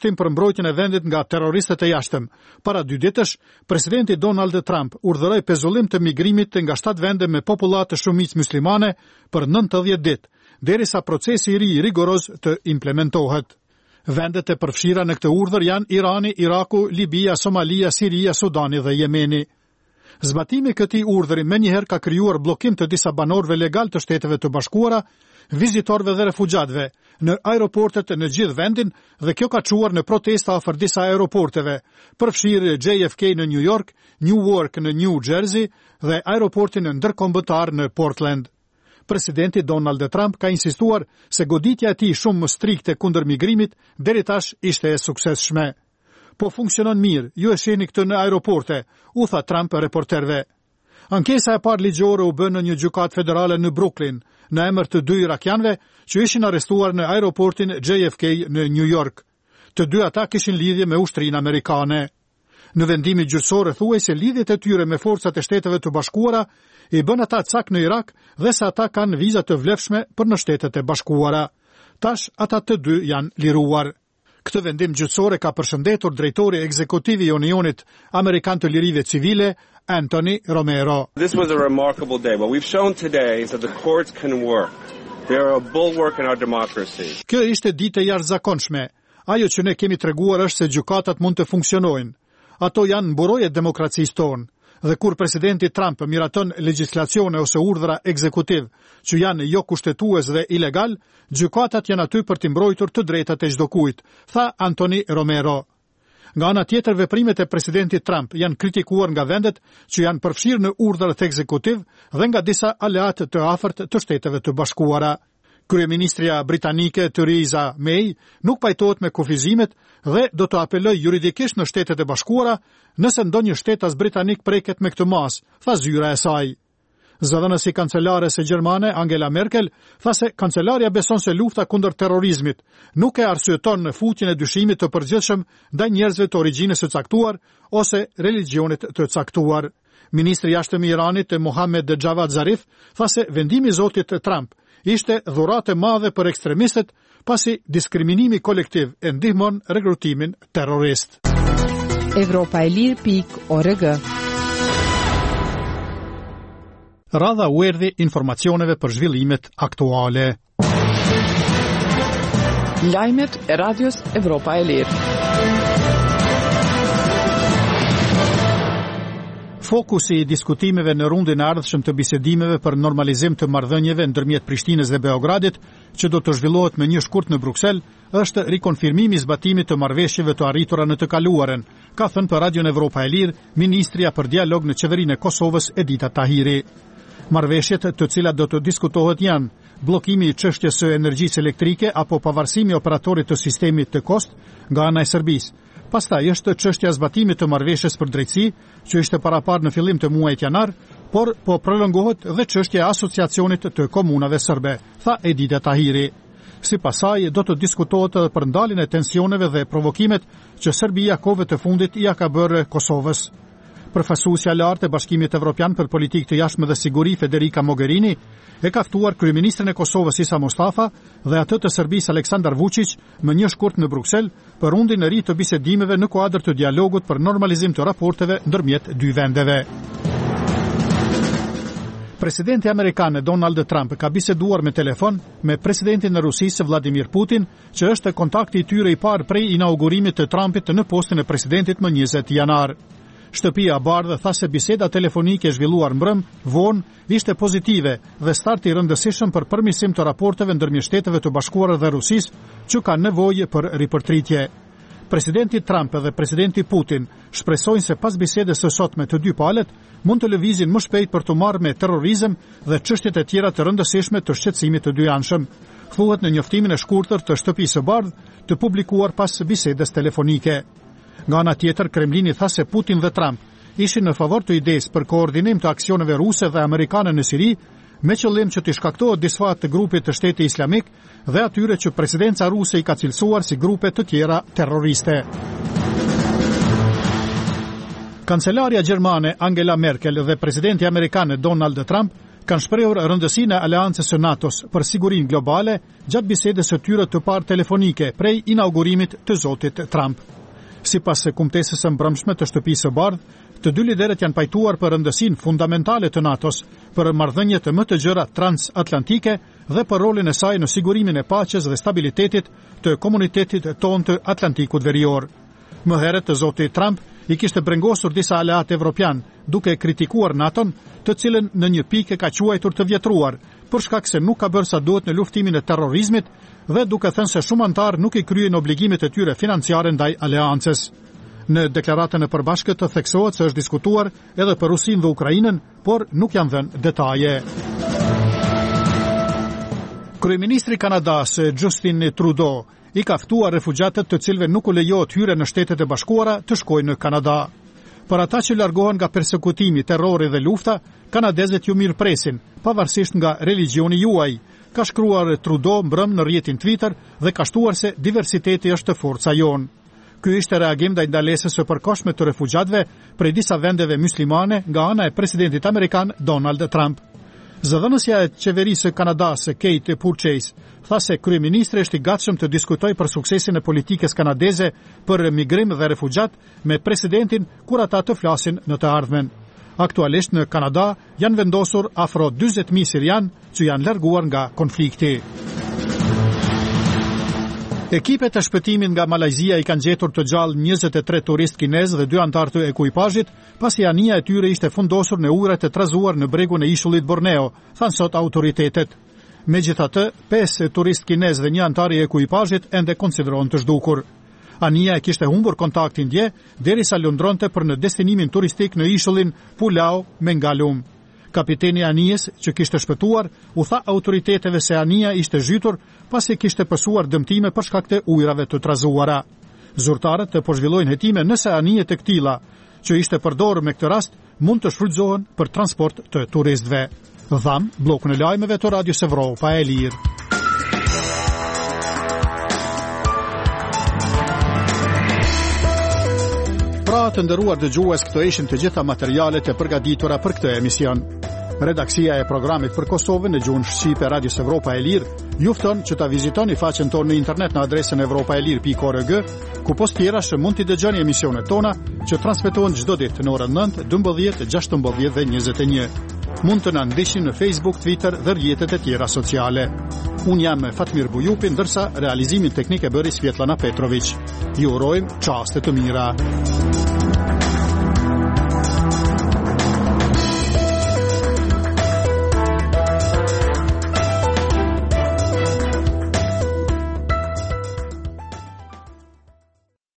pushtim për mbrojtjen e vendit nga terroristët e jashtëm. Para 2 ditësh, presidenti Donald Trump urdhëroi pezullim të migrimit nga 7 vende me popullatë shumicë muslimane për 90 ditë, derisa procesi i ri rigoroz të implementohet. Vendet e përfshira në këtë urdhër janë Irani, Iraku, Libia, Somalia, Siria, Sudani dhe Jemeni. Zbatimi i këtij urdhëri menjëherë ka krijuar bllokim të disa banorëve legal të Shteteve të Bashkuara, vizitorëve dhe refugjatëve në aeroportet në gjithë vendin dhe kjo ka çuar në protesta afër disa aeroporteve, përfshirë JFK në New York, Newark në New Jersey dhe aeroportin ndërkombëtar në Portland. Presidenti Donald Trump ka insistuar se goditja e tij shumë më strikte kundër migrimit deri tash ishte e suksesshme. Po funksionon mirë, ju e shihni këtë në aeroporte, u tha Trump reporterve. Ankesa e parë ligjore u bë në një gjykatë federale në Brooklyn, në emër të 2 irakianëve që ishin arrestuar në aeroportin JFK në New York. Të 2 ata kishin lidhje me ushtrinë amerikane. Në vendimin gjyqësor thuaj se lidhjet e tyre me forcat e Shteteve të Bashkuara i bën ata cak në Irak dhe se ata kanë viza të vlefshme për në Shtetet e Bashkuara. Tash ata të 2 janë liruar. Këtë vendim gjyqësor ka përshëndetur drejtori ekzekutiv i Unionit Amerikan të Lirive Civile, Anthony Romero. This was a remarkable day. What we've shown today is that the courts can work. They are a bulwark in our democracy. Kjo ishte ditë e jashtëzakonshme. Ajo që ne kemi treguar është se gjykatat mund të funksionojnë. Ato janë mburoje demokracisë tonë. Dhe kur presidenti Trump miraton legjislacione ose urdhra ekzekutiv që janë jo kushtetues dhe ilegal, gjykatat janë aty për të mbrojtur të drejtat e çdo kujt, tha Anthony Romero. Nga ana tjetër, veprimet e presidentit Trump janë kritikuar nga vendet që janë përfshirë në urdhrat ekzekutiv dhe nga disa aleatë të afërt të Shteteve të Bashkuara. Kryeministria britanike Theresa May nuk pajtohet me kufizimet dhe do të apelojë juridikisht në Shtetet e Bashkuara nëse ndonjë shtetas britanik preket me këtë mas, tha zyra e saj. Zëdhënësi kancelares e Gjermane Angela Merkel tha se kancelaria beson se lufta kundër terrorizmit nuk e arsyeton në futjen e dyshimit të përgjithshëm ndaj njerëzve të origjinës së caktuar ose religionit të caktuar. Ministri i jashtëm i Iranit Mohammed Javad Zarif tha se vendimi i zotit Trump ishte dhuratë e madhe për ekstremistët, pasi diskriminimi kolektiv e ndihmon regrutimin terrorist. Evropaelir.org. Radha u erdhi informacioneve për zhvillimet aktuale. Lajmet e radios Evropa e Lirë. Fokusi i diskutimeve në rundin e ardhshëm të bisedimeve për normalizim të marrëdhënieve ndërmjet Prishtinës dhe Beogradit, që do të zhvillohet me 1 shkurt në Bruksel, është rikonfirmimi i zbatimit të marrëveshjeve të arritura në të kaluaren, ka thënë për Radion Evropa e Lirë ministria për dialog në qeverinë e Kosovës Edita Tahiri. Marrëveshjet të cilat do të diskutohet janë bllokimi i çështjes së energjisë elektrike apo pavarësimi i operatorit të sistemit të kost nga ana e Serbisë. Pastaj është çështja e zbatimit të marrëveshjes për drejtësi, që ishte paraparë në fillim të muajit janar, por po prolongohet dhe çështja e asociacionit të komunave serbe, tha Edita Tahiri. Sipas saj, do të diskutohet edhe për ndaljen e tensioneve dhe provokimet që Serbia kohëve të fundit ja ka bërë Kosovës. Përfaqësuesja e lartë e Bashkimit Evropian për Politikë të Jashtme dhe Siguri Federica Mogherini e ka ftuar kryeministrin e Kosovës Isa Mustafa dhe atë të Serbisë Aleksandar Vučić më 1 shkurt në Bruksel për rundin e ri të bisedimeve në kuadër të dialogut për normalizim të raporteve ndërmjet 2 vendeve. Presidenti amerikan Donald Trump ka biseduar me telefon me presidentin e Rusisë Vladimir Putin, që është kontakti i tyre i parë prej inaugurimit të Trumpit në postin e presidentit më 20 janar. Shtëpia e Bardhë tha se biseda telefonike zhvilluar mbrëm vonë ishte pozitive dhe starti i rëndësishëm për përmirësim të raporteve ndërmjet Shteteve të Bashkuara dhe Rusisë, që kanë nevojë për ripërtritje. Presidenti Trump dhe presidenti Putin shpresojnë se pas bisedës së sotme të 2 palët mund të lëvizin më shpejt për të marrë me terrorizëm dhe çështjet e tjera të rëndësishme të shqetësimit të dyjanshëm, thuhet në njoftimin e shkurtër të Shtëpisë së Bardhë të publikuar pas bisedës telefonike. Nga ana tjetër, Kremlini tha se Putin dhe Trump ishin në favor të idesë për koordinim të aksioneve ruse dhe amerikane në Siri, me qëllim që të shkaktohet disfat të grupit të Shtetit Islamik dhe atyre që presidenca ruse i ka cilësuar si grupe të tjera terroriste. Kancelaria gjermane Angela Merkel dhe presidenti amerikan Donald Trump kanë shprehur rëndësinë e aleancës së NATO-s për sigurinë globale gjatë bisedës së tyre të parë telefonike prej inaugurimit të zotit Trump. Sipas kumtesës së mbrëmshme të Shtëpisë së Bardhë, të dy liderët janë pajtuar për rëndësinë fundamentale të NATO-s, për marrëdhëniet më të gjëra transatlantike dhe për rolin e saj në sigurimin e paqes dhe stabilitetit të komunitetit tonë të Atlantikut Verior. Më herët zoti Trump i kishte brengosur disa aleatë evropian, duke kritikuar NATO-n, të cilën në një pikë ka quajtur të vjetruar, për shkak se nuk ka bërë sa duhet në luftimin e terrorizmit dhe duke thënë se shumë anëtar nuk i kryejnë obligimet e tyre financiare ndaj aleancës. Në deklaratën e përbashkët të theksohet se është diskutuar edhe për Rusinë dhe Ukrainën, por nuk janë dhënë detaje. Kryeministri i Kanadas, Justin Trudeau, i ka ftuar refugjatët të cilëve nuk u lejohet hyrje në Shtetet e Bashkuara të shkojnë në Kanada. Për ata që largohen nga persekutimi, terrori dhe lufta, kanadezët ju mirëpresin, pavarësisht nga religioni juaj, ka shkruar Trudeau mbrëm në rrjetin Twitter dhe ka shtuar se diversiteti është forca jonë. Ky ishte reagim ndaj ndalesës së përkohshme të refugjatëve prej disa vendeve muslimane nga ana e presidentit amerikan Donald Trump. Zëdhënësja e qeverisë së Kanadas, Kate Purchase, tha se kryeministri është i gatshëm të diskutojë për suksesin e politikës kanadeze për migrim dhe refugjat me presidentin kur ata të flasin në të ardhmen. Aktualisht në Kanada janë vendosur afro 40.000 sirian që janë larguar nga konflikti. Ekipet e shpëtimit nga Malajzia i kanë gjetur të gjallë 23 turistë kinezë dhe 2 anëtar të ekuipazhit, pasi anija e tyre ishte fundosur në ujërat e trazuar në bregun e ishullit Borneo, thanë sot autoritetet. Megjithatë, 5 turistë kinezë dhe 1 anëtar i ekuipazhit ende konsiderohen të zhdukur. Anija e kishte humbur kontaktin dje derisa lundronte për në destinimin turistik në ishullin Pulau Mengalum. Kapiteni i anijës që kishte shpëtuar u tha autoriteteve se anija ishte zhytur pasi kishte pësuar dëmtime për shkak të ujrave të trazuara. Zyrtarët të po zhvillojnë hetime nëse anijet e këtilla që ishte përdorur me këtë rast mund të shfrytëzohen për transport të turistëve. Dham bllokun e lajmeve të Radios Evropa e Lirë. Pra të nderuar dëgjues, këto ishin të gjitha materialet e përgatitura për këtë emision. Redaksia e programit për Kosovën në gjuhën shqipe Radios Evropa e Lirë ju fton që ta vizitoni faqen tonë në internet në adresën evropaelir.org, ku post tjerash mund t'i dëgjoni emisionet tona që transmetohen çdo ditë në orën 9, 12, 16 dhe 21. Mund të na ndiqni në Facebook, Twitter dhe rrjetet e tjera sociale. Unë jam Fatmir Bujupi, ndërsa realizimin teknik e bëri Svetlana Petrović. Ju urojmë çaste të mira.